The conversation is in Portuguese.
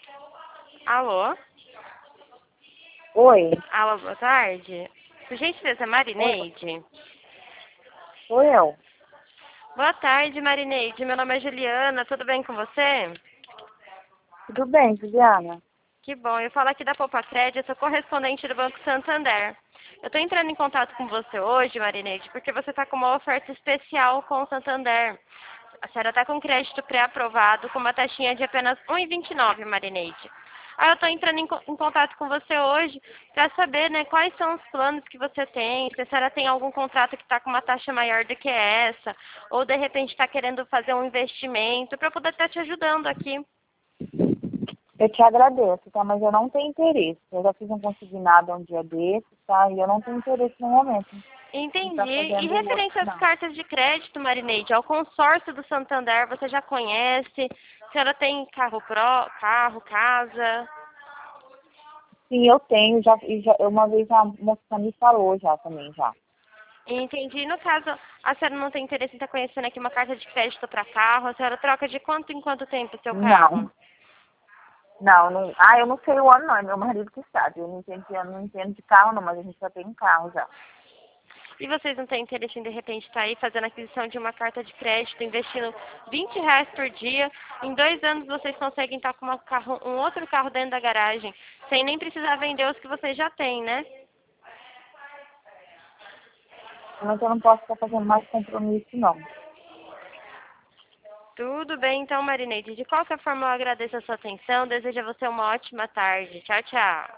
Alô? Oi, Alô, boa tarde. Por gentileza, oi, Marineide? sou eu. Boa tarde, Marineide. Meu nome é Juliana. Tudo bem com você? Tudo bem, Juliana? Que bom. Eu falo aqui da Poupa Crédito, eu sou correspondente do Banco Santander. Eu estou entrando em contato com você hoje, Marineide, porque você está com uma oferta especial com o Santander. A senhora está com crédito pré-aprovado com uma taxinha de apenas 1,29, Marineide. Aí eu estou entrando em contato com você hoje para saber, né, quais são os planos que você tem, se a senhora tem algum contrato que está com uma taxa maior do que essa, ou de repente está querendo fazer um investimento para poder estar te ajudando aqui. Eu te agradeço, tá? Mas eu não tenho interesse. Eu já fiz um consignado um dia desses, tá? E eu não tenho interesse no momento de estar Entendi. E fazendo o outro, referente às não. cartas de crédito, Marineide, ao consórcio do Santander, você já conhece? A senhora tem carro, casa? Sim, eu tenho. Uma vez a moça me falou já também, já. Entendi. No caso, a senhora não tem interesse em estar conhecendo aqui uma carta de crédito para carro? A senhora troca de quanto em quanto tempo o seu carro? Não, não. Ah, eu não sei o ano, não. É meu marido que sabe. Eu não entendo de carro, não, mas a gente já tem um carro já. E vocês não têm interesse em, de repente, estar aí fazendo aquisição de uma carta de crédito, investindo R$ 20 por dia? Em 2 anos vocês conseguem estar com um outro carro dentro da garagem, sem nem precisar vender os que vocês já têm, né? Mas eu não posso estar fazendo mais compromisso, não. Tudo bem, então, Marineide. De qualquer forma, eu agradeço a sua atenção. Desejo a você uma ótima tarde. Tchau, tchau.